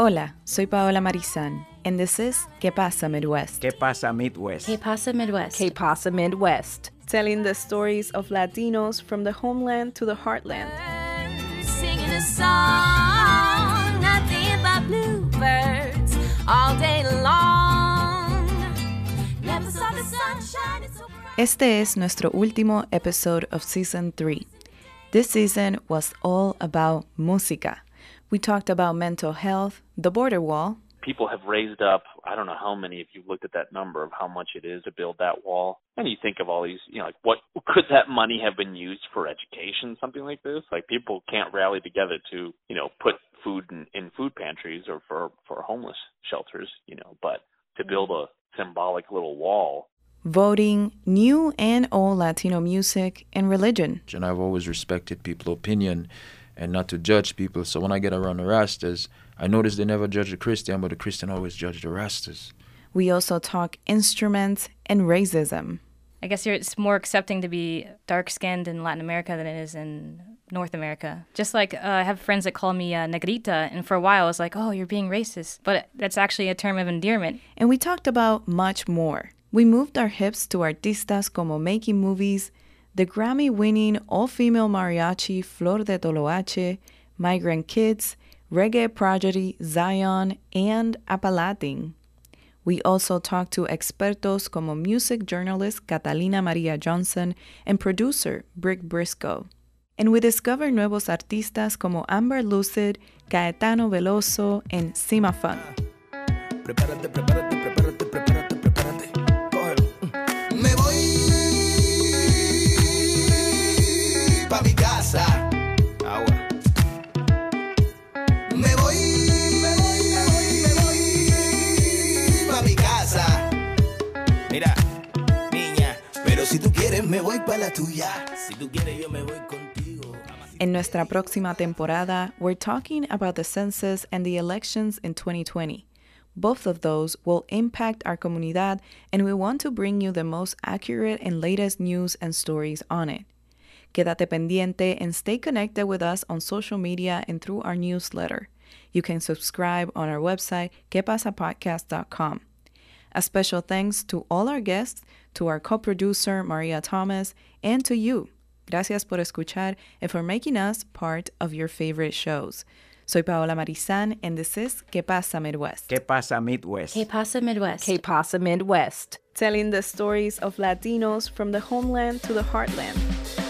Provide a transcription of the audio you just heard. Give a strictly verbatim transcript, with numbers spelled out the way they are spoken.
Hola, soy Paola Marizan, and this is ¿Qué pasa Midwest? ¿Qué pasa Midwest? ¿Qué pasa Midwest? ¿Qué pasa Midwest? Telling the stories of Latinos from the homeland to the heartland. Singing a song, nothing but bluebirds all day long. Never saw the sun shining so bright. Este es nuestro último episode of season three. This season was all about música. We talked about mental health, the border wall. People have raised up, I don't know how many, if you've looked at that number of how much it is to build that wall. And you think of all these, you know, like what could that money have been used for education, something like this? Like people can't rally together to, you know, put food in, in food pantries or for, for homeless shelters, you know, but to build a symbolic little wall. Voting, new and old Latino music, and religion. And I've always respected people's opinion and not to judge people. So when I get around the Rastas, I notice they never judge the Christian, but the Christian always judge the Rastas. We also talk instruments and racism. I guess you're, it's more accepting to be dark-skinned in Latin America than it is in North America. Just like uh, I have friends that call me uh, negrita, and for a while I was like, oh, you're being racist. But that's actually a term of endearment. And we talked about much more. We moved our hips to artistas como making movies, the Grammy-winning all-female mariachi Flor de Toloache, Migrant Kids, reggae prodigy Zion, and Apalating. We also talked to expertos como music journalist Catalina Maria Johnson and producer Brick Briscoe. And we discovered nuevos artistas como Amber Lucid, Caetano Veloso, and Sima Fun. Prepárate, prepárate, prepárate, prepárate, prepárate. Cógelo. Me voy pa' mi casa. Agua. Me voy, me voy, me voy, me voy pa' mi casa. Mira, niña, pero si tú quieres me voy pa' la tuya. Si tú quieres yo me voy contigo. En nuestra próxima temporada, we're talking about the census and the elections in twenty twenty. Both of those will impact our comunidad, and we want to bring you the most accurate and latest news and stories on it. Quédate pendiente and stay connected with us on social media and through our newsletter. You can subscribe on our website, que pasa podcast dot com. A special thanks to all our guests, to our co-producer, Maria Thomas, and to you. Gracias por escuchar and for making us part of your favorite shows. Soy Paola Marizan, and this is ¿Qué pasa Midwest? ¿Qué pasa Midwest? ¿Qué pasa Midwest? ¿Qué pasa Midwest? Telling the stories of Latinos from the homeland to the heartland.